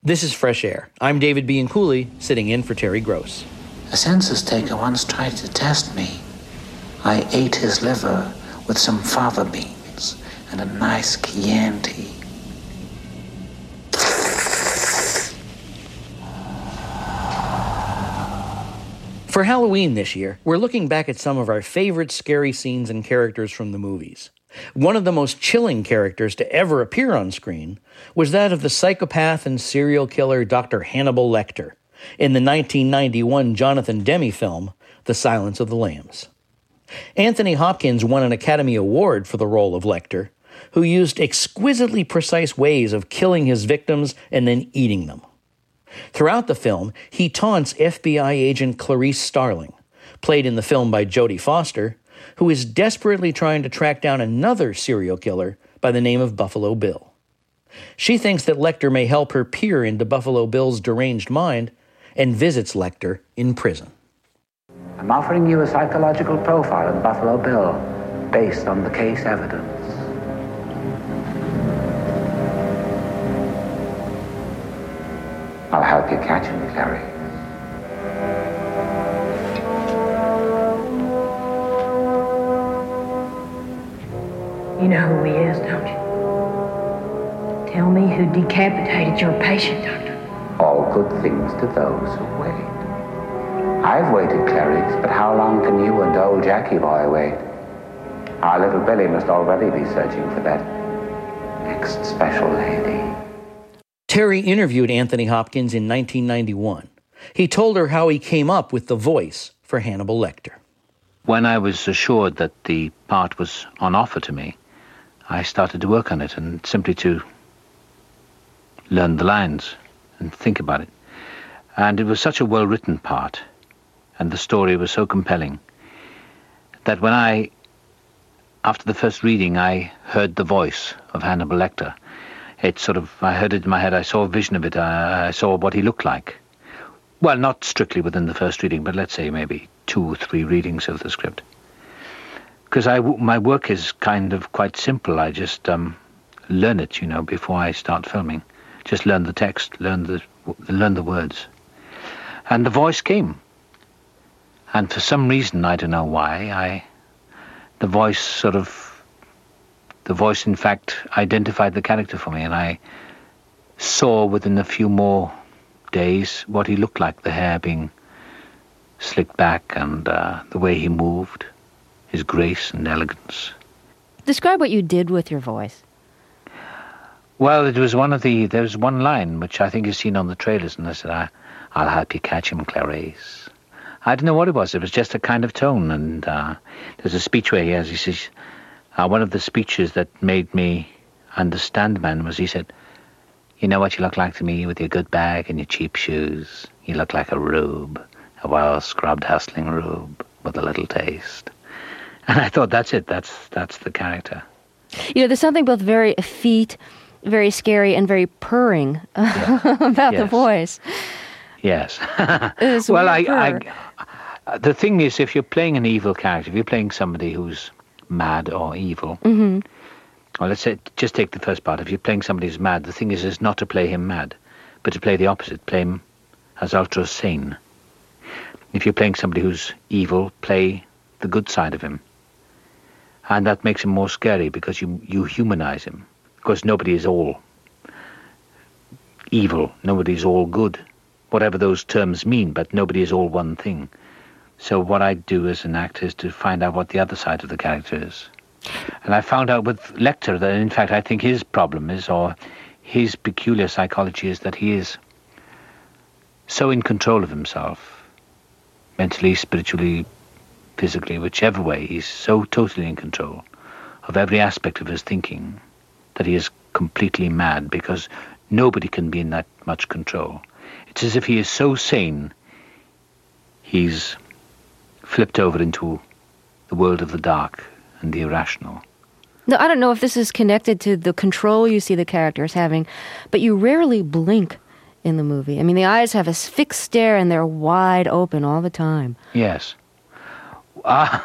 This is Fresh Air. I'm David Bianculli, sitting in for Terry Gross. A census taker once tried to test me. I ate his liver with some fava beans and a nice Chianti. For Halloween this year, we're looking back at some of our favorite scary scenes and characters from the movies. One of the most chilling characters to ever appear on screen was that of the psychopath and serial killer Dr. Hannibal Lecter in the 1991 Jonathan Demme film, The Silence of the Lambs. Anthony Hopkins won an Academy Award for the role of Lecter, who used exquisitely precise ways of killing his victims and then eating them. Throughout the film, he taunts FBI agent Clarice Starling, played in the film by Jodie Foster, who is desperately trying to track down another serial killer by the name of Buffalo Bill. She thinks that Lecter may help her peer into Buffalo Bill's deranged mind and visits Lecter in prison. I'm offering you a psychological profile of Buffalo Bill based on the case evidence. I'll help you catch him, Clarice. You know who he is, don't you? Tell me who decapitated your patient, Doctor. All good things to those who wait. I've waited, Clarice, but how long can you and old Jackie boy wait? Our little Billy must already be searching for that next special lady. Terry interviewed Anthony Hopkins in 1991. He told her how he came up with the voice for Hannibal Lecter. When I was assured that the part was on offer to me, I started to work on it and simply to learn the lines and think about it. And it was such a well-written part, and the story was so compelling, that when after the first reading, I heard the voice of Hannibal Lecter. I heard it in my head, I saw a vision of it, I saw what he looked like. Well, not strictly within the first reading, but let's say maybe 2 or 3 readings of the script. Because my work is kind of quite simple. I just learn it, before I start filming. Just learn the text, learn the words. And the voice came. And for some reason, I don't know why, the voice in fact identified the character for me, and I saw within a few more days what he looked like, the hair being slicked back and the way he moved, his grace and elegance. Describe what you did with your voice. Well, there was one line which I think is seen on the trailers, and I said, I'll help you catch him, Clarice. I don't know what it was just a kind of tone, and there's a speech where he says, one of the speeches that made me understand man was, he said, "You know what you look like to me with your good bag and your cheap shoes? You look like a rube, a well-scrubbed, hustling rube with a little taste." And I thought, that's it, that's the character. There's something both very effete, very scary, and very purring about the voice. Yes. Well, the thing is, if you're playing an evil character, if you're playing somebody who's mad or evil, mm-hmm. Well, let's say, just take the first part. If you're playing somebody who's mad, the thing is not to play him mad, but to play the opposite, play him as ultra sane. If you're playing somebody who's evil, play the good side of him. And that makes him more scary because you humanize him. Because nobody is all evil, nobody is all good, whatever those terms mean, but nobody is all one thing. So what I do as an actor is to find out what the other side of the character is. And I found out with Lecter that, in fact, I think his problem is, or his peculiar psychology is, that he is so in control of himself, mentally, spiritually, physically, whichever way, he's so totally in control of every aspect of his thinking that he is completely mad, because nobody can be in that much control. It's as if he is so sane, he's flipped over into the world of the dark and the irrational. No, I don't know if this is connected to the control you see the characters having, but you rarely blink in the movie. I mean, the eyes have a fixed stare and they're wide open all the time. Yes. Well,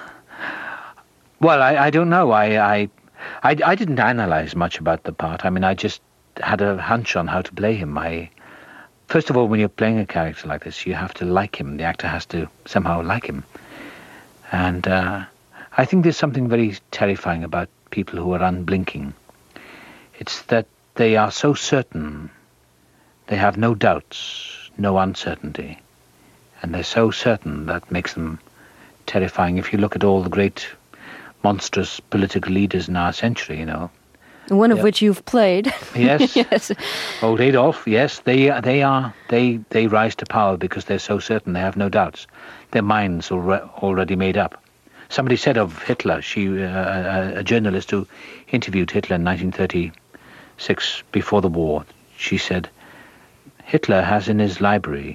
I don't know. I didn't analyze much about the part. I mean, I just had a hunch on how to play him. first of all, when you're playing a character like this, you have to like him. The actor has to somehow like him. And I think there's something very terrifying about people who are unblinking. It's that they are so certain. They have no doubts, no uncertainty. And they're so certain that makes them terrifying. If you look at all the great, monstrous political leaders in our century, you know. One of which you've played. Yes. Yes. Old Adolf, yes. They rise to power because they're so certain. They have no doubts. Their minds are already made up. Somebody said of Hitler, a journalist who interviewed Hitler in 1936, before the war, she said, Hitler has in his library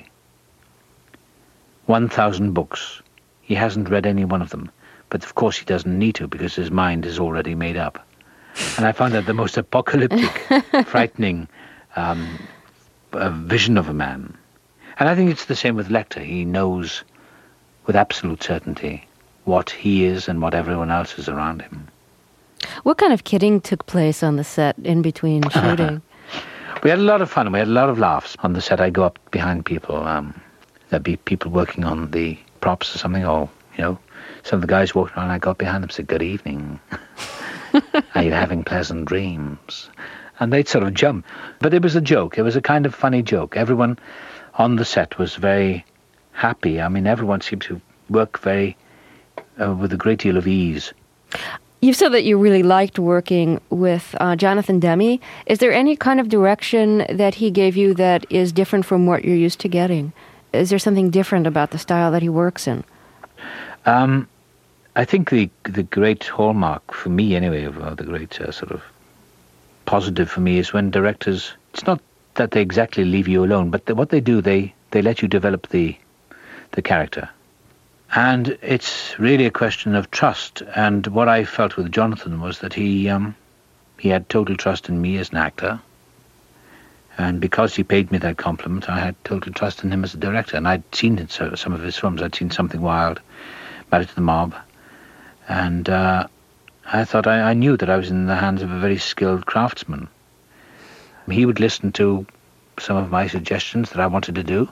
1,000 books. He hasn't read any one of them. But of course he doesn't need to because his mind is already made up. And I found that the most apocalyptic, frightening vision of a man. And I think it's the same with Lecter. He knows with absolute certainty what he is and what everyone else is around him. What kind of kidding took place on the set in between shooting? We had a lot of fun. We had a lot of laughs on the set. I'd go up behind people. There'd be people working on the props or something, or, you know, some of the guys walked around, I'd go up behind them and say, good evening. Are you having pleasant dreams? And they'd sort of jump. But it was a joke. It was a kind of funny joke. Everyone on the set was very happy. I mean, everyone seemed to work very with a great deal of ease. You've said that you really liked working with Jonathan Demme. Is there any kind of direction that he gave you that is different from what you're used to getting? Is there something different about the style that he works in? I think the great hallmark for me, anyway, of the great sort of positive for me is when directors, it's not that they exactly leave you alone, but what they do, they let you develop the character. And it's really a question of trust. And what I felt with Jonathan was that he had total trust in me as an actor. And because he paid me that compliment, I had total trust in him as a director. And I'd seen some of his films. I'd seen Something Wild, Married to the Mob. And I thought I knew that I was in the hands of a very skilled craftsman. He would listen to some of my suggestions that I wanted to do.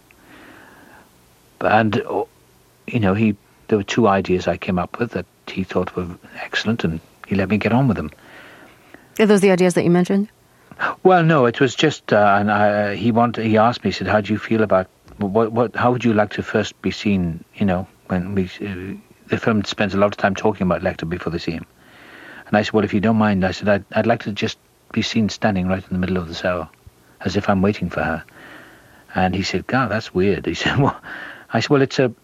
And, you know, there were 2 ideas I came up with that he thought were excellent, and he let me get on with them. Are those the ideas that you mentioned? Well, no, it was just, he asked me, he said, how do you feel about, how would you like to first be seen, you know, when the film spends a lot of time talking about Lecter before they see him. And I said, well, if you don't mind, I said, I'd like to just be seen standing right in the middle of the cell, as if I'm waiting for her. And he said, God, that's weird. He said, well, I said, well,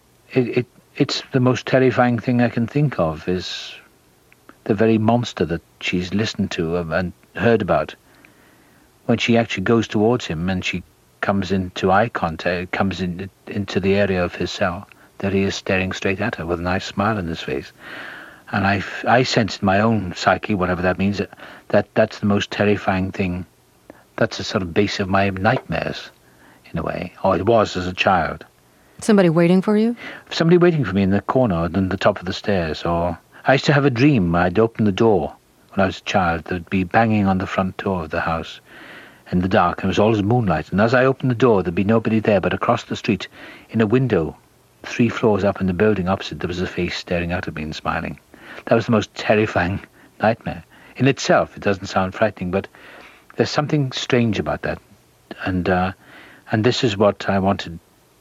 it's the most terrifying thing I can think of, is the very monster that she's listened to and heard about. When she actually goes towards him and she comes into eye contact, comes into the area of his cell, that he is staring straight at her with a nice smile on his face. And I sensed in my own psyche, whatever that means, that's the most terrifying thing. That's the sort of base of my nightmares, in a way. Or it was as a child. Somebody waiting for you? Somebody waiting for me in the corner on the top of the stairs. Or I used to have a dream. I'd open the door when I was a child. There'd be banging on the front door of the house in the dark. And it was always moonlight. And as I opened the door, there'd be nobody there. But across the street, in a window, 3 floors up in the building opposite, there was a face staring out at me and smiling. That was the most terrifying nightmare. In itself, it doesn't sound frightening, but there's something strange about that. And this is what I wanted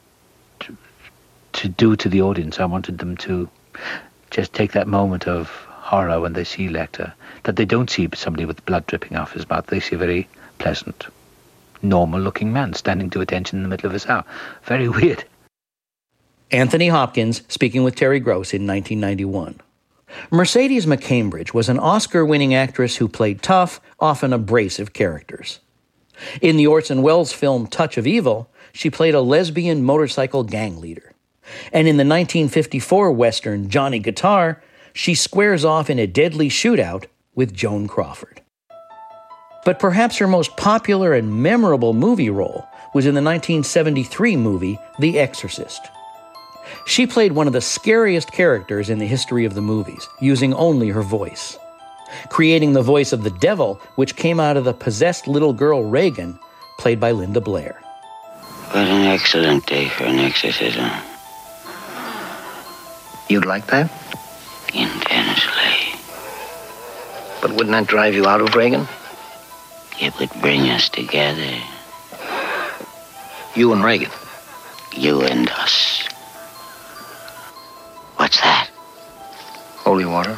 to do to the audience. I wanted them to just take that moment of horror when they see Lecter, that they don't see somebody with blood dripping off his mouth. They see a very pleasant, normal-looking man standing to attention in the middle of his cell. Very weird. Anthony Hopkins speaking with Terry Gross in 1991. Mercedes McCambridge was an Oscar-winning actress who played tough, often abrasive characters. In the Orson Welles film Touch of Evil, she played a lesbian motorcycle gang leader. And in the 1954 Western Johnny Guitar, she squares off in a deadly shootout with Joan Crawford. But perhaps her most popular and memorable movie role was in the 1973 movie The Exorcist. She played one of the scariest characters in the history of the movies, using only her voice, creating the voice of the devil, which came out of the possessed little girl Regan, played by Linda Blair. What an excellent day for an exorcism. You'd like that? Intensely. But wouldn't that drive you out of Reagan? It would bring us together. You and Reagan? You and us. What's that? Holy water.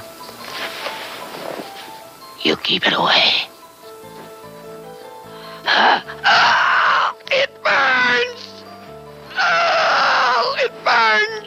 You keep it away. It burns! Oh, it burns!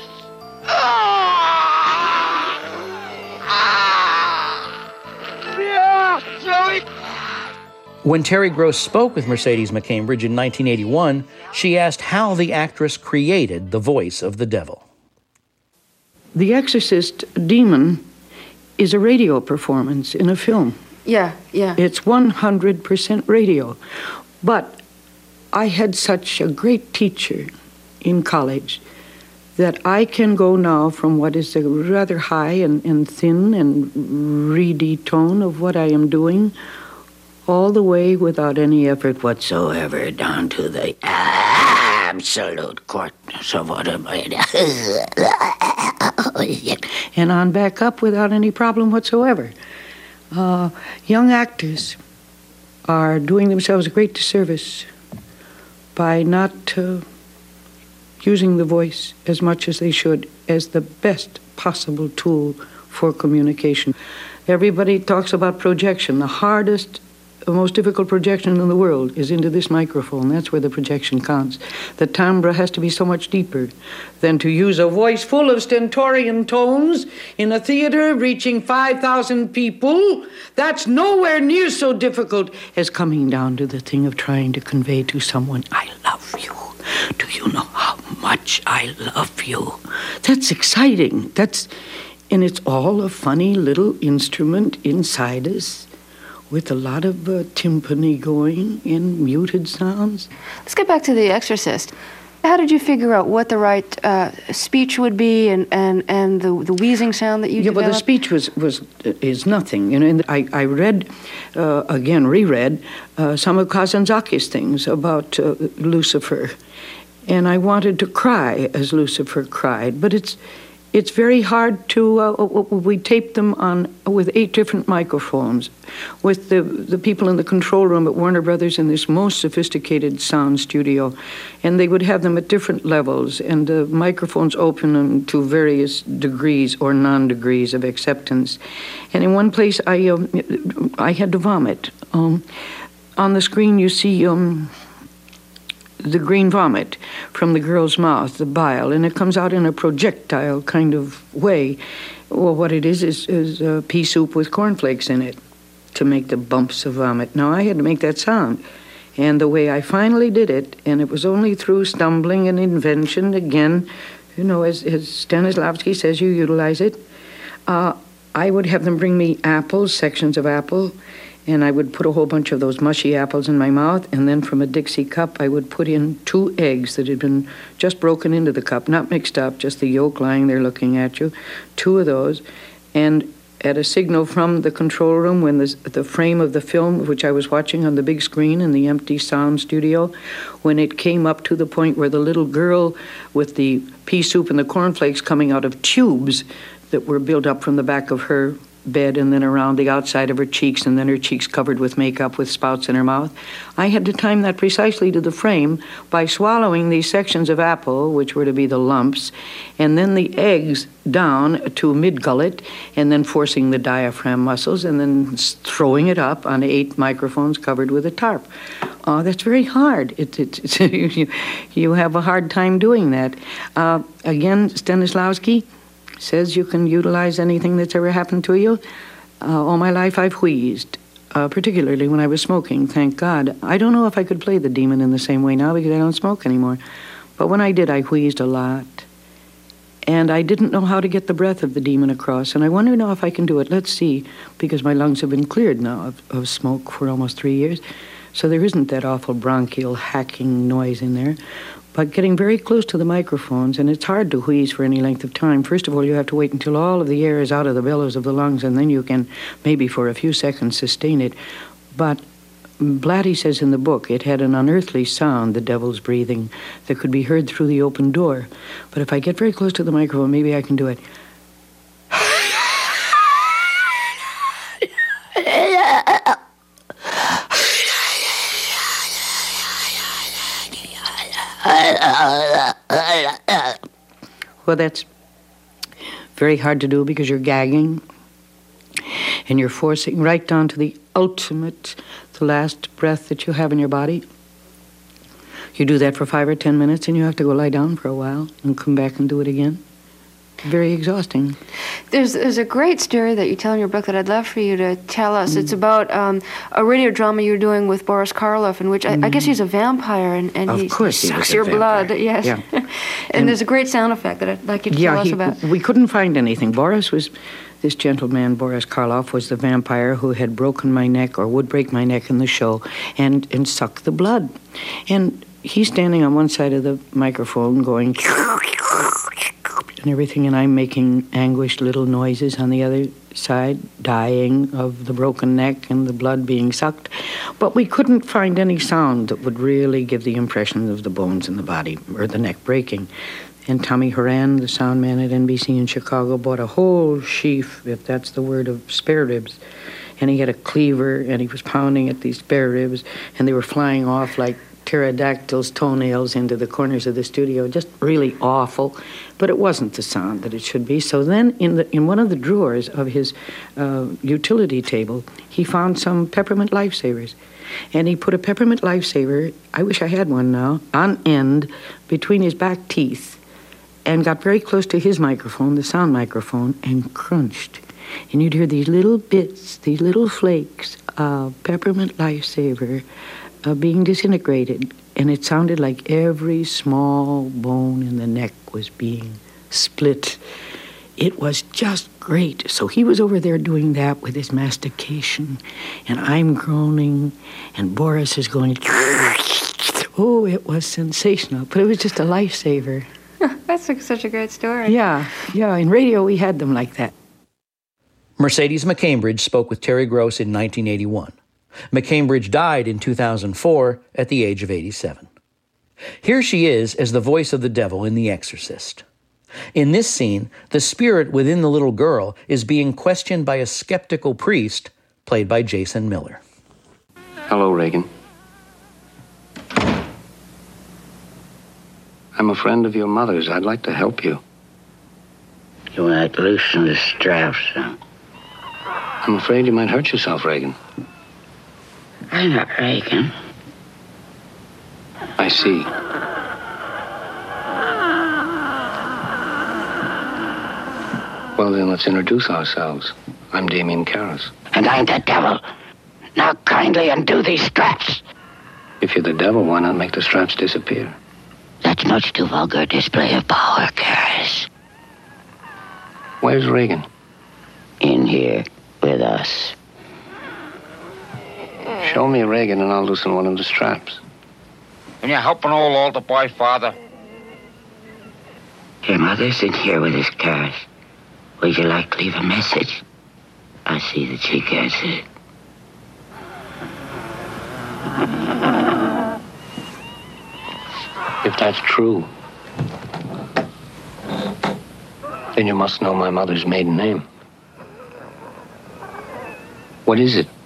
When Terry Gross spoke with Mercedes McCambridge in 1981, she asked how the actress created the voice of the devil. The Exorcist demon is a radio performance in a film. Yeah. It's 100% radio. But I had such a great teacher in college that I can go now from what is a rather high and thin and reedy tone of what I am doing all the way without any effort whatsoever down to the absolute coarseness of what I'm and on back up without any problem whatsoever. Young actors are doing themselves a great disservice by not using the voice as much as they should as the best possible tool for communication. Everybody talks about projection. The hardest, the most difficult projection in the world is into this microphone. That's where the projection counts. The timbre has to be so much deeper than to use a voice full of stentorian tones in a theater reaching 5,000 people. That's nowhere near so difficult as coming down to the thing of trying to convey to someone, I love you. Do you know how much I love you? That's exciting. And it's all a funny little instrument inside us with a lot of timpani going in muted sounds. Let's get back to The Exorcist. How did you figure out what the right speech would be and the wheezing sound that you developed? Well, the speech is nothing. You know, and I read, reread some of Kazantzakis' things about Lucifer, and I wanted to cry as Lucifer cried, but it's very hard to, we taped them on with 8 different microphones with the people in the control room at Warner Brothers in this most sophisticated sound studio. And they would have them at different levels, and the microphones open to various degrees or non-degrees of acceptance. And in one place, I had to vomit. On the screen, you see the green vomit from the girl's mouth, the bile, and it comes out in a projectile kind of way. Well, what it is pea soup with cornflakes in it to make the bumps of vomit. Now, I had to make that sound. And the way I finally did it, and it was only through stumbling and invention, again, you know, as Stanislavski says, you utilize it. I would have them bring me apples, sections of apple, and I would put a whole bunch of those mushy apples in my mouth, and then from a Dixie cup, I would put in 2 eggs that had been just broken into the cup, not mixed up, just the yolk lying there looking at you, 2 of those, and at a signal from the control room when the frame of the film, which I was watching on the big screen in the empty sound studio, when it came up to the point where the little girl with the pea soup and the cornflakes coming out of tubes that were built up from the back of her bed and then around the outside of her cheeks, and then her cheeks covered with makeup with spouts in her mouth. I had to time that precisely to the frame by swallowing these sections of apple, which were to be the lumps, and then the eggs down to mid-gullet, and then forcing the diaphragm muscles, and then throwing it up on 8 microphones covered with a tarp. That's very hard. You have a hard time doing that. Again, Stanislavski says you can utilize anything that's ever happened to you. All my life I've wheezed, particularly when I was smoking, thank God. I don't know if I could play the demon in the same way now because I don't smoke anymore. But when I did, I wheezed a lot. And I didn't know how to get the breath of the demon across. And I wonder now if I can do it. Let's see, because my lungs have been cleared now of smoke for almost 3 years. So there isn't that awful bronchial hacking noise in there. But getting very close to the microphones, and it's hard to wheeze for any length of time. First of all, you have to wait until all of the air is out of the bellows of the lungs, and then you can, maybe for a few seconds, sustain it. But Blatty says in the book it had an unearthly sound, the devil's breathing, that could be heard through the open door. But if I get very close to the microphone, maybe I can do it. Well, that's very hard to do because you're gagging and you're forcing right down to the ultimate, the last breath that you have in your body. You do that for 5 or 10 minutes and you have to go lie down for a while and come back and do it again. Very exhausting. There's a great story that you tell in your book that I'd love for you to tell us. It's about a radio drama you're doing with Boris Karloff, in which I guess he's a vampire and he sucks your blood. Yes. Yeah. and there's a great sound effect that I'd like you to tell us about. We couldn't find anything. This gentleman, Boris Karloff, was the vampire who had broken my neck or would break my neck in the show and suck the blood. And he's standing on one side of the microphone going and everything, and I'm making anguished little noises on the other side, dying of the broken neck and the blood being sucked. But we couldn't find any sound that would really give the impression of the bones in the body or the neck breaking. And Tommy Horan, the sound man at NBC in Chicago, bought a whole sheaf, if that's the word, of spare ribs. And he had a cleaver, and he was pounding at these spare ribs, and they were flying off like pterodactyls' toenails into the corners of the studio. Just really awful. But it wasn't the sound that it should be. So then in one of the drawers of his utility table, he found some peppermint lifesavers. And he put a peppermint lifesaver, I wish I had one now, on end between his back teeth and got very close to his microphone, the sound microphone, and crunched. And you'd hear these little bits, these little flakes of peppermint lifesaver being disintegrated, and it sounded like every small bone in the neck was being split. It was just great. So he was over there doing that with his mastication, and I'm groaning, and Boris is going, oh, it was sensational, but it was just a lifesaver. That's such a great story. Yeah, in radio we had them like that. Mercedes McCambridge spoke with Terry Gross in 1981. McCambridge died in 2004 at the age of 87. Here she is as the voice of the devil in The Exorcist. In this scene, the spirit within the little girl is being questioned by a skeptical priest, played by Jason Miller. Hello, Reagan. I'm a friend of your mother's. I'd like to help you. You want to loosen the straps, huh? I'm afraid you might hurt yourself, Reagan. I'm not Reagan. I see. Well, then let's introduce ourselves. I'm Damien Karras. And I'm the devil. Now kindly undo these straps. If you're the devil, why not make the straps disappear? That's much too vulgar display of power, Karras. Where's Reagan? In here with us. Show me Reagan and I'll loosen one of the straps. Can you help an old altar boy, Father? Your mother's in here with us, Karras. Would you like to leave a message? I'll see that she gets it. If that's true, then you must know my mother's maiden name. What is it?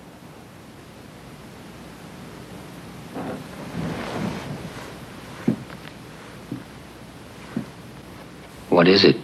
What is it?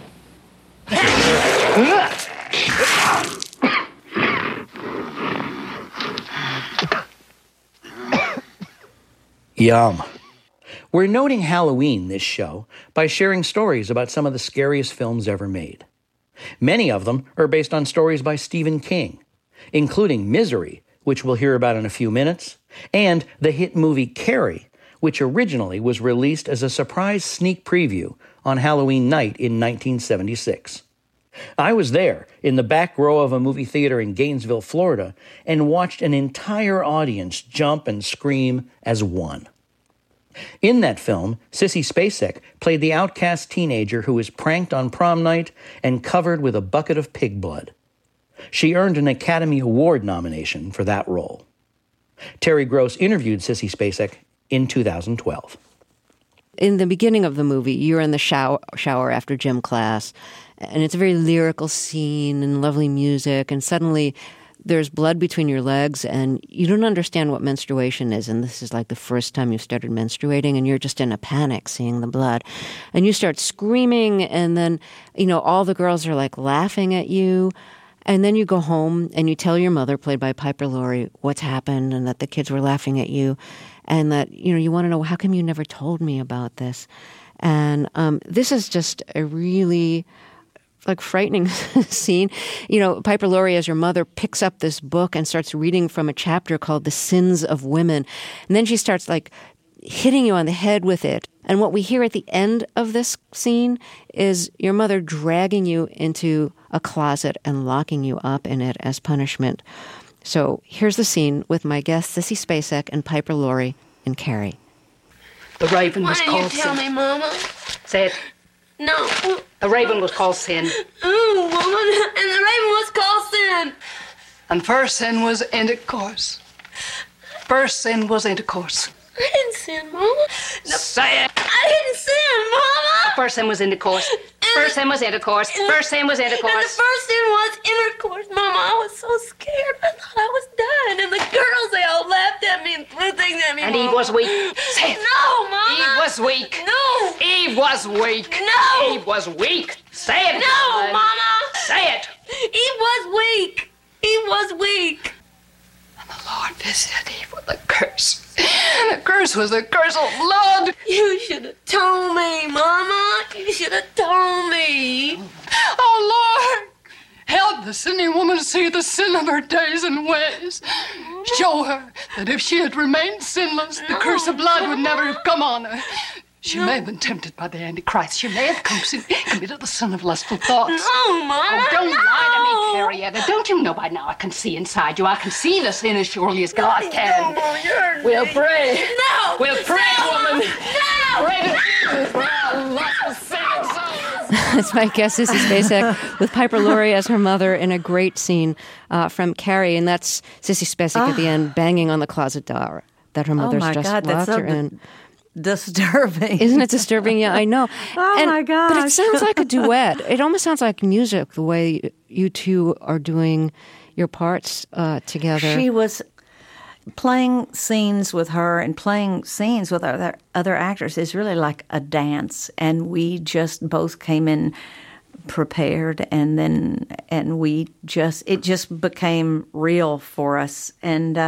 Yum. We're noting Halloween this show by sharing stories about some of the scariest films ever made. Many of them are based on stories by Stephen King, including Misery, which we'll hear about in a few minutes, and the hit movie Carrie, which originally was released as a surprise sneak preview on Halloween night in 1976. I was there in the back row of a movie theater in Gainesville, Florida, and watched an entire audience jump and scream as one. In that film, Sissy Spacek played the outcast teenager who was pranked on prom night and covered with a bucket of pig blood. She earned an Academy Award nomination for that role. Terry Gross interviewed Sissy Spacek in 2012. In the beginning of the movie, you're in the shower after gym class, and it's a very lyrical scene and lovely music, and suddenly there's blood between your legs, and you don't understand what menstruation is, and this is like the first time you've started menstruating, and you're just in a panic seeing the blood. And you start screaming, and then, all the girls are like laughing at you. And then you go home and you tell your mother, played by Piper Laurie, what's happened and that the kids were laughing at you. And that, you want to know, how come you never told me about this? And this is just a really frightening scene. Piper Laurie, as your mother, picks up this book and starts reading from a chapter called The Sins of Women. And then she starts hitting you on the head with it. And what we hear at the end of this scene is your mother dragging you into a closet and locking you up in it as punishment. So here's the scene with my guests, Sissy Spacek and Piper Laurie in Carrie. The raven was called Sin. Why didn't you tell me, Mama? Say it. No. The raven was called Sin. Ooh, woman, and the raven was called Sin. And first sin was intercourse. First sin was intercourse. I didn't sin, Mama. No, say it. I didn't sin, Mama. First sin was intercourse. First sin was intercourse. First sin was intercourse. And the first sin was intercourse, Mama. I was so scared. I thought I was dying. And the girls, they all laughed at me and threw things at me, And Mama. Eve was weak. Say it. No, Mama. Eve was weak. No. Eve was weak. No. Eve was weak. Say it. No, Mama. Say it. Eve was weak. Eve was weak. And the Lord visited Eve with a curse. The curse was a curse of blood. You should have told me, Mama. You should have told me. Oh, Lord, help the sinning woman see the sin of her days and ways. Show her that if she had remained sinless, the curse of blood would never have come on her. She may have been tempted by the Antichrist. She may have committed the sin of lustful thoughts. No, Mama. Oh, don't no. lie to me, Carrietta. Don't you know by now I can see inside you? I can see the sin as surely as God can. No, we'll pray. No. We'll pray, woman. No. Pray to Jesus for our lustful sinning souls. That's my guest, Sissy Spacek, with Piper Laurie as her mother in a great scene from Carrie. And that's Sissy Spacek at the end banging on the closet door that her mother's just locked her in. Disturbing. Isn't it disturbing? Yeah, I know. My gosh. But it sounds like a duet. It almost sounds like music, the way you two are doing your parts together. She was playing scenes with her and playing scenes with other actors is really like a dance. And we just both came in prepared, and it just became real for us. And,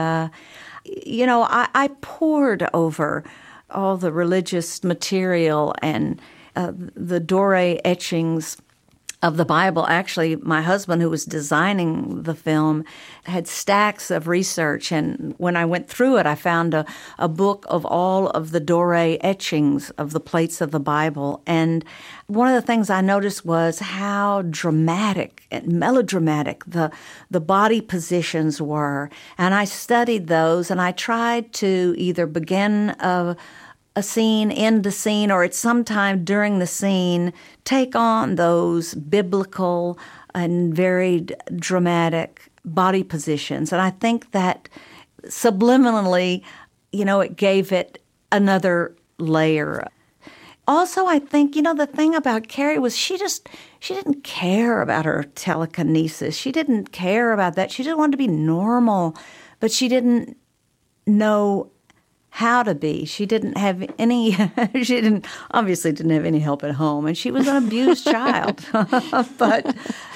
I pored over all the religious material and the Doré etchings of the Bible. Actually, my husband, who was designing the film, had stacks of research. And when I went through it, I found a book of all of the Doré etchings of the plates of the Bible. And one of the things I noticed was how dramatic and melodramatic the body positions were. And I studied those, and I tried to either begin a scene, end the scene, or at some time during the scene, take on those biblical and very dramatic body positions. And I think that subliminally, it gave it another layer. Also, I think, the thing about Carrie was she didn't care about her telekinesis. She didn't care about that. She just wanted to be normal, but she didn't know how to be. She didn't have any, obviously didn't have any help at home, and she was an abused child. But,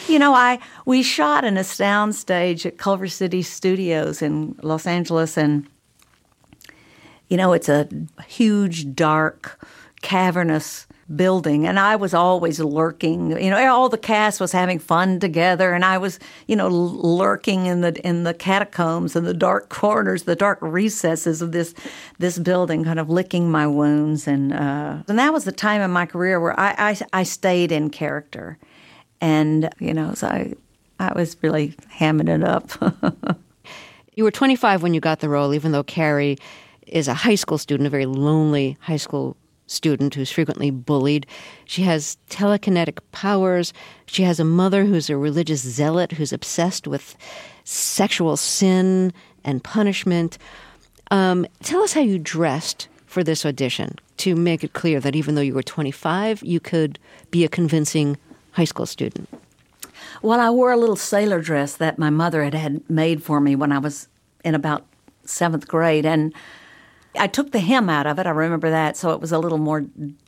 we shot in a soundstage at Culver City Studios in Los Angeles, and, it's a huge, dark, cavernous building, and I was always lurking. All the cast was having fun together, and I was, lurking in the catacombs and the dark corners, the dark recesses of this building, kind of licking my wounds, and that was the time in my career where I stayed in character, and so I was really hamming it up. You were 25 when you got the role, even though Carrie is a high school student, a very lonely high school student who's frequently bullied. She has telekinetic powers. She has a mother who's a religious zealot who's obsessed with sexual sin and punishment. Tell us how you dressed for this audition to make it clear that even though you were 25, you could be a convincing high school student. Well, I wore a little sailor dress that my mother had made for me when I was in about 7th grade, and I took the hem out of it. I remember that, so it was a little more,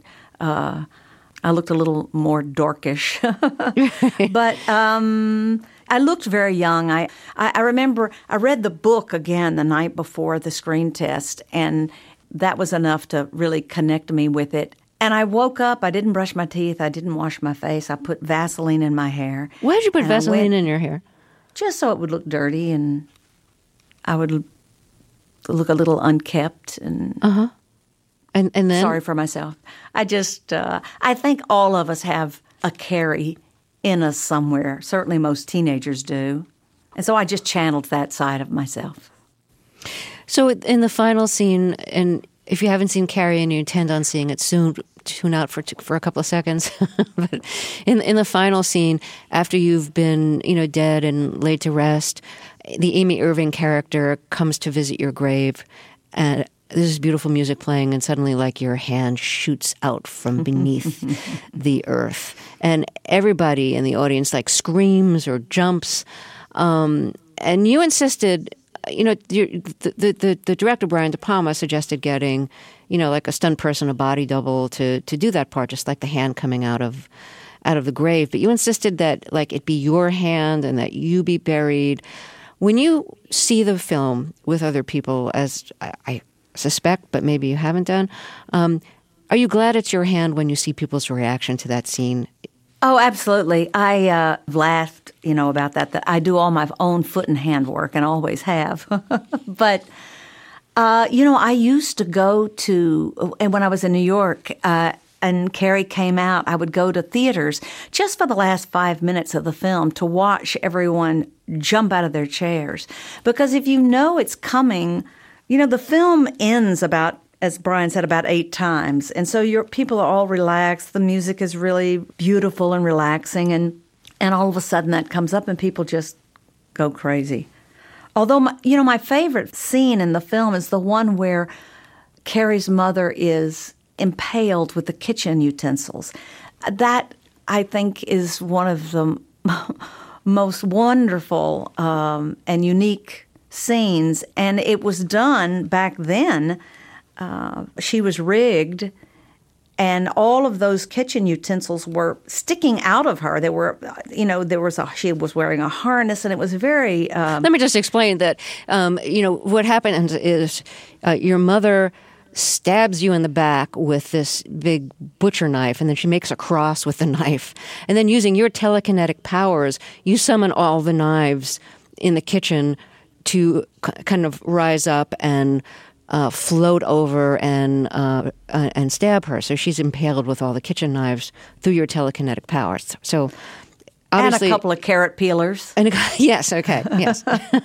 I looked a little more dorkish. But I looked very young. I remember I read the book again the night before the screen test, and that was enough to really connect me with it. And I woke up, I didn't brush my teeth, I didn't wash my face, I put Vaseline in my hair. Why did you put Vaseline in your hair? Just so it would look dirty and I would look a little unkept and and then sorry for myself. I just, I think all of us have a Carrie in us somewhere. Certainly most teenagers do. And so I just channeled that side of myself. So in the final scene, and if you haven't seen Carrie and you intend on seeing it soon, tune out for a couple of seconds. But in the final scene, after you've been dead and laid to rest, the Amy Irving character comes to visit your grave, and there's beautiful music playing, and suddenly, like, your hand shoots out from beneath the earth, and everybody in the audience like screams or jumps, and you insisted. The director, Brian De Palma, suggested getting, like a stunt person, a body double to do that part, just like the hand coming out of the grave. But you insisted that, like, it be your hand and that you be buried. When you see the film with other people, as I suspect, but maybe you haven't done, are you glad it's your hand when you see people's reaction to that scene? Oh, absolutely. I laughed, about that I do all my own foot and hand work and always have. But, I used to go to, and when I was in New York and Carrie came out, I would go to theaters just for the last 5 minutes of the film to watch everyone jump out of their chairs. Because if you know it's coming, the film ends about, as Brian said, about 8 times. And so your people are all relaxed. The music is really beautiful and relaxing. And all of a sudden that comes up and people just go crazy. Although, my favorite scene in the film is the one where Carrie's mother is impaled with the kitchen utensils. That, I think, is one of the most wonderful and unique scenes. And it was done back then. She was rigged, and all of those kitchen utensils were sticking out of her. They were, she was wearing a harness, and it was very... Let me just explain that, what happened is your mother stabs you in the back with this big butcher knife, and then she makes a cross with the knife. And then using your telekinetic powers, you summon all the knives in the kitchen to kind of rise up and float over and stab her. So she's impaled with all the kitchen knives through your telekinetic powers. So obviously, and a couple of carrot peelers. Yes, okay, yes.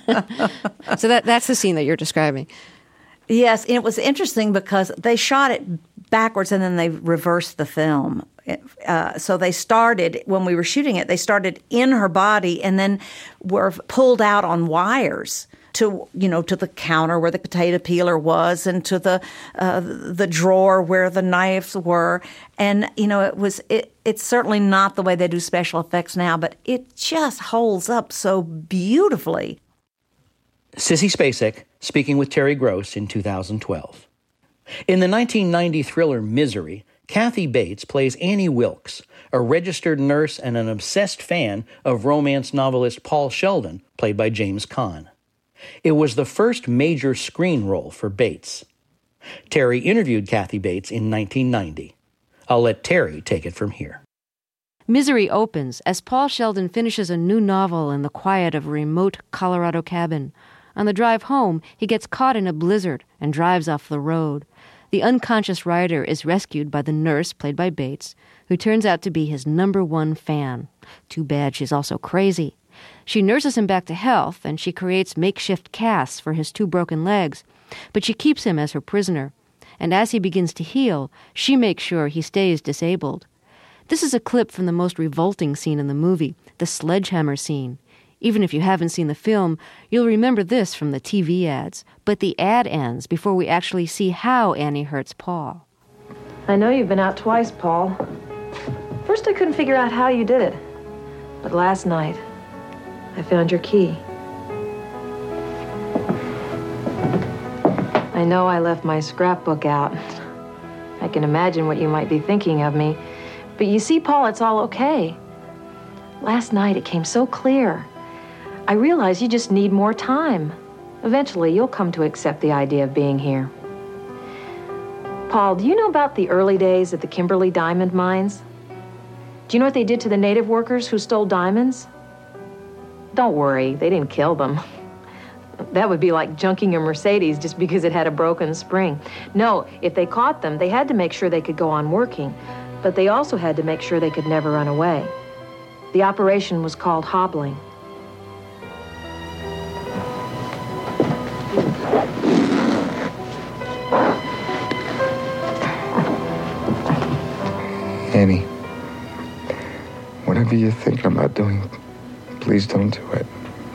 So that's the scene that you're describing. Yes, and it was interesting because they shot it backwards and then they reversed the film. So they started, when we were shooting it, they started in her body and then were pulled out on wires to the counter where the potato peeler was and to the drawer where the knives were. And, it's certainly not the way they do special effects now, but it just holds up so beautifully. Sissy Spacek speaking with Terry Gross in 2012. In the 1990 thriller Misery, Kathy Bates plays Annie Wilkes, a registered nurse and an obsessed fan of romance novelist Paul Sheldon, played by James Caan. It was the first major screen role for Bates. Terry interviewed Kathy Bates in 1990. I'll let Terry take it from here. Misery opens as Paul Sheldon finishes a new novel in the quiet of a remote Colorado cabin. On the drive home, he gets caught in a blizzard and drives off the road. The unconscious writer is rescued by the nurse, played by Bates, who turns out to be his #1 fan. Too bad she's also crazy. She nurses him back to health, and she creates makeshift casts for his 2 broken legs, but she keeps him as her prisoner. And as he begins to heal, she makes sure he stays disabled. This is a clip from the most revolting scene in the movie, the sledgehammer scene. Even if you haven't seen the film, you'll remember this from the TV ads. But the ad ends before we actually see how Annie hurts Paul. I know you've been out twice, Paul. First, I couldn't figure out how you did it. But last night, I found your key. I know I left my scrapbook out. I can imagine what you might be thinking of me. But you see, Paul, it's all okay. Last night, it came so clear. I realize you just need more time. Eventually, you'll come to accept the idea of being here. Paul, do you know about the early days at the Kimberley diamond mines? Do you know what they did to the native workers who stole diamonds? Don't worry, they didn't kill them. That would be like junking a Mercedes just because it had a broken spring. No, if they caught them, they had to make sure they could go on working, but they also had to make sure they could never run away. The operation was called hobbling. Annie, whatever you're thinking about doing, please don't do it.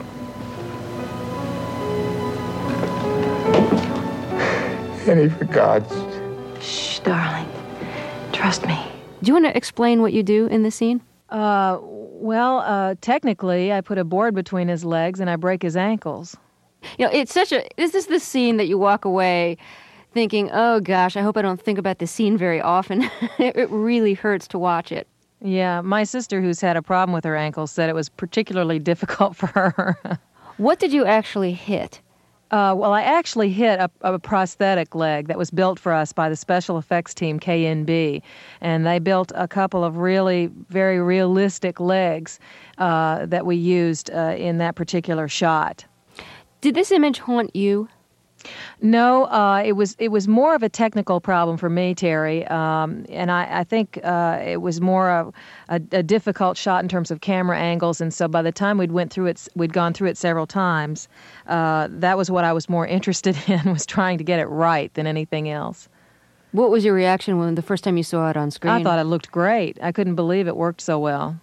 Annie, for God's... Shh, darling. Trust me. Do you want to explain what you do in this scene? Technically, I put a board between his legs and I break his ankles. You know, this is the scene that you walk away thinking, oh gosh, I hope I don't think about this scene very often. It really hurts to watch it. Yeah, my sister, who's had a problem with her ankles, said it was particularly difficult for her. What did you actually hit? I actually hit a prosthetic leg that was built for us by the special effects team, KNB. And they built a couple of really very realistic legs that we used in that particular shot. Did this image haunt you? No, it was more of a technical problem for me, Terry, and I think it was more of a difficult shot in terms of camera angles, and so by the time we'd gone through it several times. That was what I was more interested in, was trying to get it right than anything else. What was your reaction when the first time you saw it on screen? I thought it looked great. I couldn't believe it worked so well.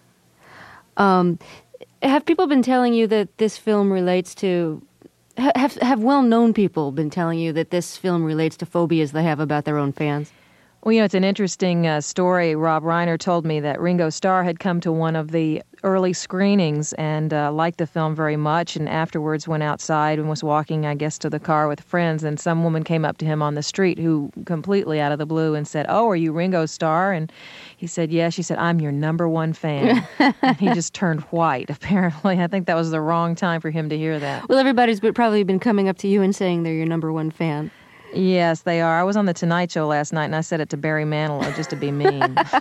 Have people been telling you that this film relates to... Have well-known people been telling you that this film relates to phobias they have about their own fans? Well, it's an interesting story. Rob Reiner told me that Ringo Starr had come to one of the early screenings and liked the film very much, and afterwards went outside and was walking, I guess, to the car with friends, and some woman came up to him on the street who completely out of the blue and said, "Oh, are you Ringo Starr?" And he said, "Yes." She said, "I'm your number one fan." And he just turned white, apparently. I think that was the wrong time for him to hear that. Well, everybody's probably been coming up to you and saying they're your number one fan. Yes, they are. I was on The Tonight Show last night, and I said it to Barry Manilow just to be mean.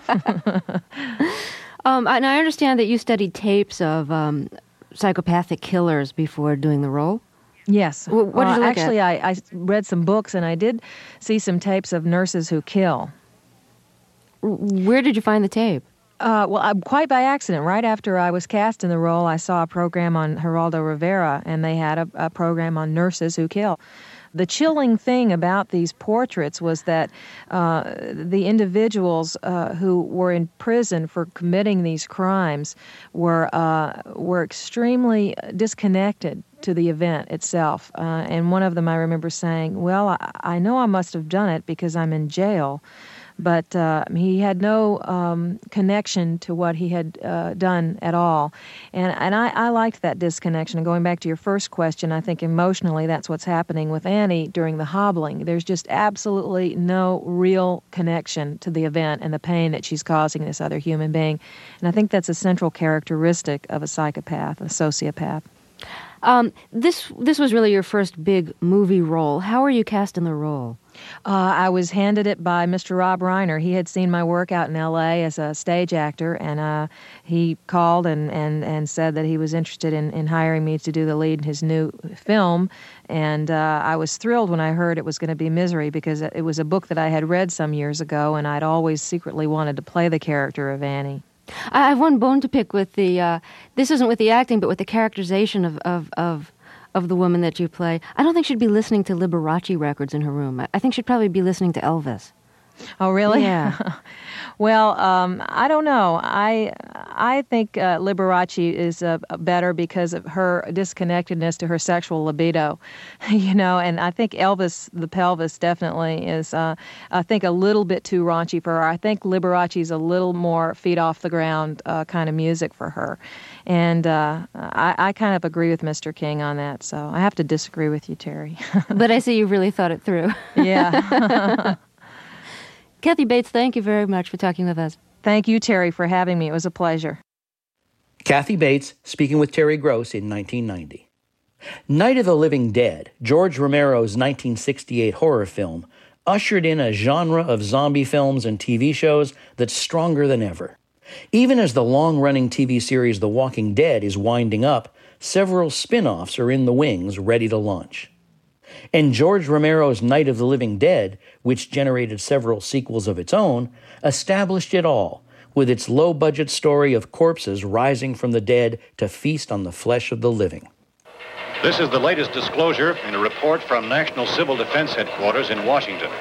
And I understand that you studied tapes of psychopathic killers before doing the role? Yes. What did you look actually, at? I read some books, and I did see some tapes of nurses who kill. Where did you find the tape? Quite by accident. Right after I was cast in the role, I saw a program on Geraldo Rivera, and they had a program on nurses who kill. The chilling thing about these portraits was that the individuals who were in prison for committing these crimes were extremely disconnected to the event itself. And one of them I remember saying, "Well, I know I must have done it because I'm in jail." But he had no connection to what he had done at all. And I liked that disconnection. And going back to your first question, I think emotionally that's what's happening with Annie during the hobbling. There's just absolutely no real connection to the event and the pain that she's causing this other human being. And I think that's a central characteristic of a psychopath, a sociopath. This was really your first big movie role. How were you cast in the role? I was handed it by Mr. Rob Reiner. He had seen my work out in L.A. as a stage actor, and he called and said that he was interested in hiring me to do the lead in his new film. And I was thrilled when I heard it was going to be Misery, because it was a book that I had read some years ago, and I'd always secretly wanted to play the character of Annie. I have one bone to pick with the, this isn't with the acting, but with the characterization of the woman that you play. I don't think she'd be listening to Liberace records in her room. I think she'd probably be listening to Elvis. Oh, really? Yeah. Well, I don't know. I think Liberace is better because of her disconnectedness to her sexual libido, and I think Elvis the Pelvis definitely is, I think, a little bit too raunchy for her. I think Liberace's a little more feet off the ground kind of music for her. And I kind of agree with Mr. King on that, so I have to disagree with you, Terry. But I see you really thought it through. Yeah. Kathy Bates, thank you very much for talking with us. Thank you, Terry, for having me. It was a pleasure. Kathy Bates speaking with Terry Gross in 1990. Night of the Living Dead, George Romero's 1968 horror film, ushered in a genre of zombie films and TV shows that's stronger than ever. Even as the long-running TV series The Walking Dead is winding up, several spin-offs are in the wings ready to launch. And George Romero's Night of the Living Dead, which generated several sequels of its own, established it all, with its low-budget story of corpses rising from the dead to feast on the flesh of the living. This is the latest disclosure in a report from National Civil Defense Headquarters in Washington.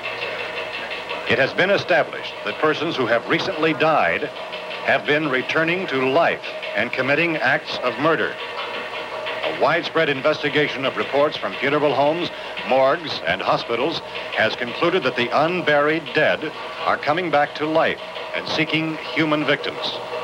It has been established that persons who have recently died have been returning to life and committing acts of murder. A widespread investigation of reports from funeral homes, morgues, and hospitals has concluded that the unburied dead are coming back to life and seeking human victims.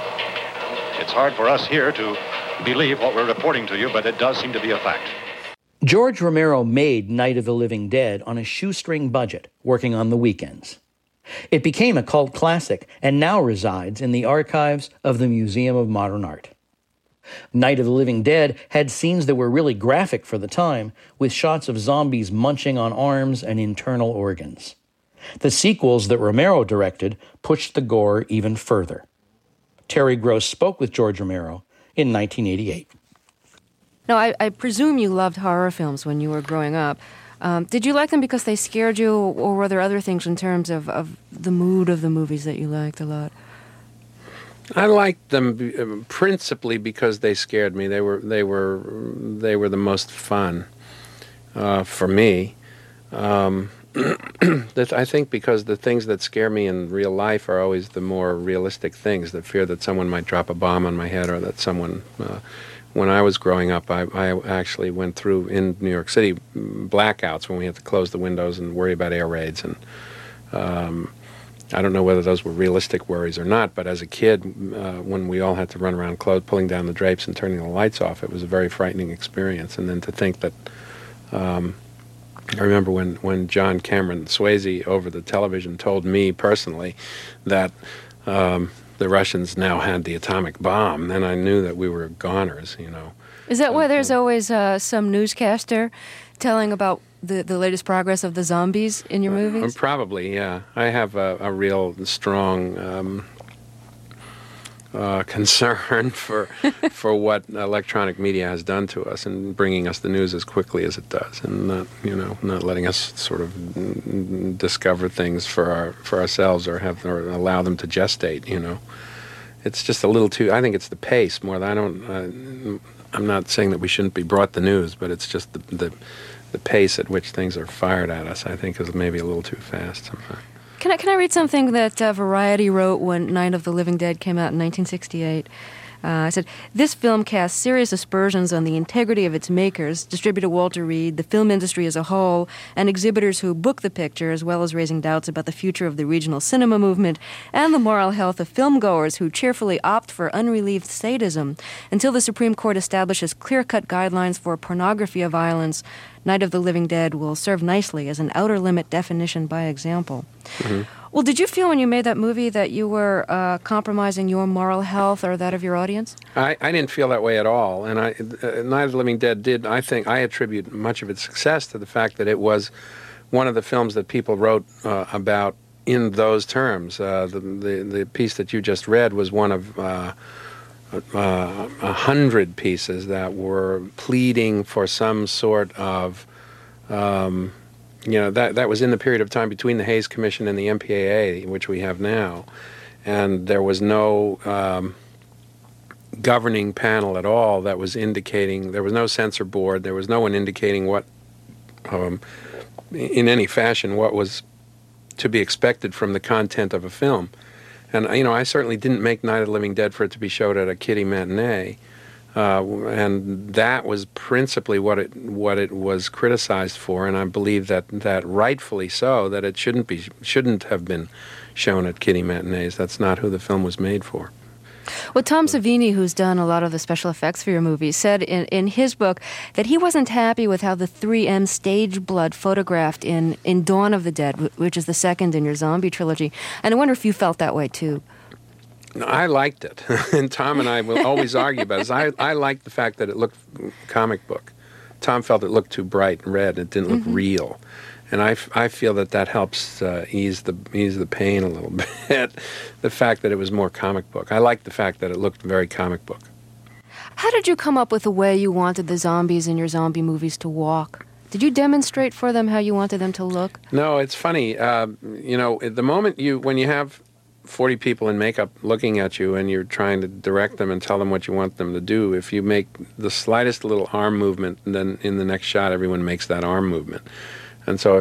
It's hard for us here to believe what we're reporting to you, but it does seem to be a fact. George Romero made Night of the Living Dead on a shoestring budget, working on the weekends. It became a cult classic and now resides in the archives of the Museum of Modern Art. Night of the Living Dead had scenes that were really graphic for the time, with shots of zombies munching on arms and internal organs. The sequels that Romero directed pushed the gore even further. Terry Gross spoke with George Romero in 1988. Now, I presume you loved horror films when you were growing up. Did you like them because they scared you, or were there other things in terms of the mood of the movies that you liked a lot? I liked them principally because they scared me. They were the most fun for me. I think because the things that scare me in real life are always the more realistic things. The fear that someone might drop a bomb on my head, or that someone. When I was growing up, I actually went through in New York City blackouts when we had to close the windows and worry about air raids and. I don't know whether those were realistic worries or not, but as a kid, when we all had to run around pulling down the drapes and turning the lights off, it was a very frightening experience. And then to think that, I remember when John Cameron Swayze over the television told me personally that the Russians now had the atomic bomb, then I knew that we were goners, Is that why there's always some newscaster telling about the latest progress of the zombies in your movies? Probably, yeah. I have a real strong concern for what electronic media has done to us and bringing us the news as quickly as it does, and not letting us sort of discover things for ourselves or allow them to gestate. It's just a little too. I think it's the pace more than I'm not saying that we shouldn't be brought the news, but it's just the pace at which things are fired at us, I think, is maybe a little too fast sometimes. Can I read something that Variety wrote when Night of the Living Dead came out in 1968? I said, this film casts serious aspersions on the integrity of its makers, distributor Walter Reed, the film industry as a whole, and exhibitors who book the picture, as well as raising doubts about the future of the regional cinema movement and the moral health of filmgoers who cheerfully opt for unrelieved sadism. Until the Supreme Court establishes clear-cut guidelines for pornography of violence, Night of the Living Dead will serve nicely as an outer limit definition by example. Mm-hmm. Well, did you feel when you made that movie that you were compromising your moral health or that of your audience? I didn't feel that way at all. And Night of the Living Dead did, I think, I attribute much of its success to the fact that it was one of the films that people wrote about in those terms. The piece that you just read was one of 100 pieces that were pleading for some sort of... that was in the period of time between the Hays Commission and the MPAA, which we have now, and there was no governing panel at all that was indicating, there was no censor board, there was no one indicating what, in any fashion, what was to be expected from the content of a film. And, I certainly didn't make Night of the Living Dead for it to be showed at a kiddie matinee. And that was principally what it was criticized for, and I believe that rightfully so, that it shouldn't have been shown at kiddie matinees. That's not who the film was made for. Well, Tom Savini, who's done a lot of the special effects for your movies, said in his book that he wasn't happy with how the 3M stage blood photographed in Dawn of the Dead, which is the second in your zombie trilogy. And I wonder if you felt that way, too. I liked it, and Tom and I will always argue about it. I liked the fact that it looked comic book. Tom felt it looked too bright and red. It didn't look real. And I feel that helps ease the pain a little bit, the fact that it was more comic book. I liked the fact that it looked very comic book. How did you come up with the way you wanted the zombies in your zombie movies to walk? Did you demonstrate for them how you wanted them to look? No, it's funny. At the moment when you have 40 people in makeup looking at you and you're trying to direct them and tell them what you want them to do, if you make the slightest little arm movement, then in the next shot everyone makes that arm movement. And so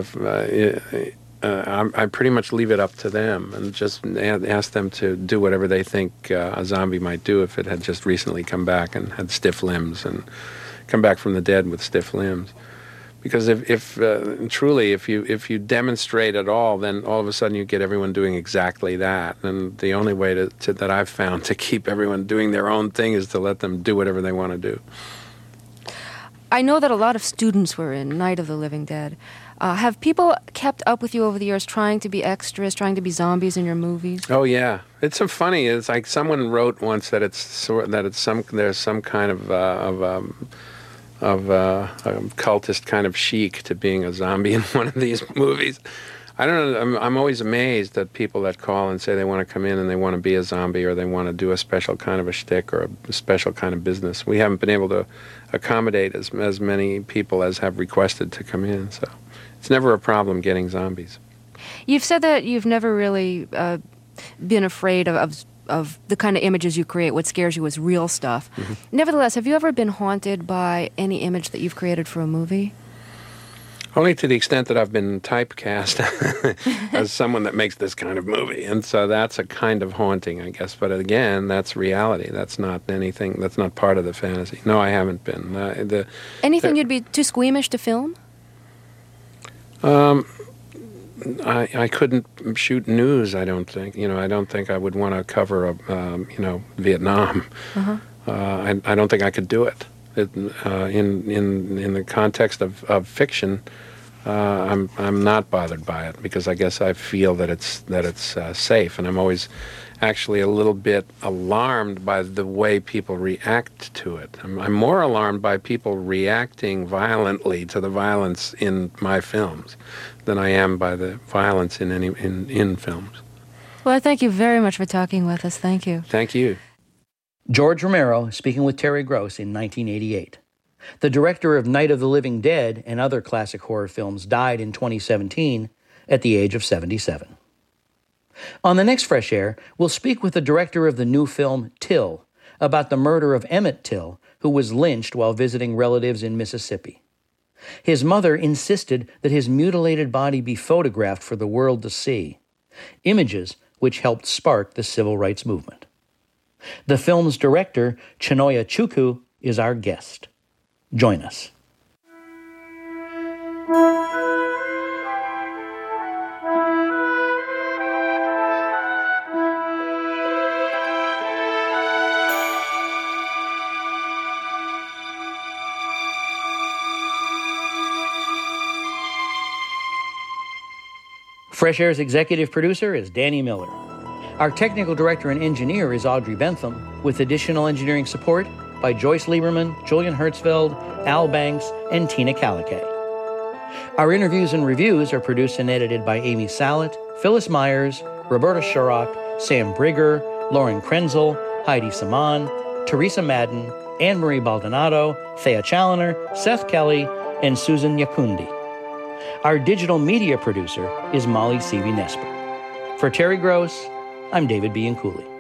I pretty much leave it up to them and just ask them to do whatever they think a zombie might do if it had just recently come back and had stiff limbs and come back from the dead with stiff limbs. Because if you demonstrate at all, then all of a sudden you get everyone doing exactly that. And the only way that I've found to keep everyone doing their own thing is to let them do whatever they want to do. I know that a lot of students were in Night of the Living Dead. Have people kept up with you over the years, trying to be extras, trying to be zombies in your movies? Oh yeah, it's so funny. It's like someone wrote once that there's some kind of cultist kind of chic to being a zombie in one of these movies. I don't know. I'm always amazed at people that call and say they want to come in and they want to be a zombie or they want to do a special kind of a shtick or a special kind of business. We haven't been able to accommodate as many people as have requested to come in, so it's never a problem getting zombies. You've said that you've never really been afraid of the kind of images you create. What scares you is real stuff. Mm-hmm. Nevertheless, have you ever been haunted by any image that you've created for a movie? Only to the extent that I've been typecast as someone that makes this kind of movie. And so that's a kind of haunting, I guess. But again, that's reality. That's not anything, that's not part of the fantasy. No, I haven't been. Anything you'd be too squeamish to film? I couldn't shoot news, I don't think. I don't think I would want to cover, Vietnam. Uh-huh. I don't think I could do it. In the context of fiction, I'm not bothered by it because I guess I feel that it's safe, and I'm always actually a little bit alarmed by the way people react to it. I'm more alarmed by people reacting violently to the violence in my films than I am by the violence in films. Well, thank you very much for talking with us. Thank you. Thank you. George Romero speaking with Terry Gross in 1988. The director of Night of the Living Dead and other classic horror films died in 2017 at the age of 77. On the next Fresh Air, we'll speak with the director of the new film Till about the murder of Emmett Till, who was lynched while visiting relatives in Mississippi. His mother insisted that his mutilated body be photographed for the world to see, images which helped spark the civil rights movement. The film's director, Chinonye Chukwu, is our guest. Join us. Fresh Air's executive producer is Danny Miller. Our technical director and engineer is Audrey Bentham, with additional engineering support by Joyce Lieberman, Julian Hertzfeld, Al Banks, and Tina Calicay. Our interviews and reviews are produced and edited by Amy Salet, Phyllis Myers, Roberta Shurrock, Sam Brigger, Lauren Krenzel, Heidi Saman, Teresa Madden, Anne-Marie Baldonado, Thea Challoner, Seth Kelly, and Susan Yakundi. Our digital media producer is Molly Seavey-Nesper. For Terry Gross, I'm David Bianculli.